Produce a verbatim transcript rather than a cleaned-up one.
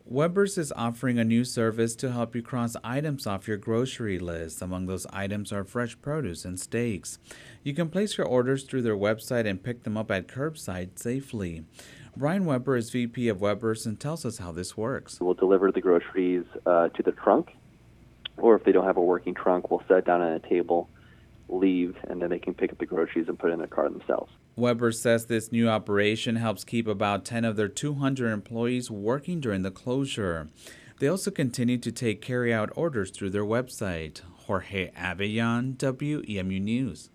Weber's is offering a new service to help you cross items off your grocery list. Among those items are fresh produce and steaks. You can place your orders through their website and pick them up at curbside safely. Brian Weber is V P of Weber's and tells us how this works. We'll deliver the groceries uh, to the trunk, or if they don't have a working trunk, we'll set it down on a table, leave, and then they can pick up the groceries and put it in their car themselves. Weber says this new operation helps keep about ten of their two hundred employees working during the closure. They also continue to take carry-out orders through their website. Jorge Avellan, W E M U News.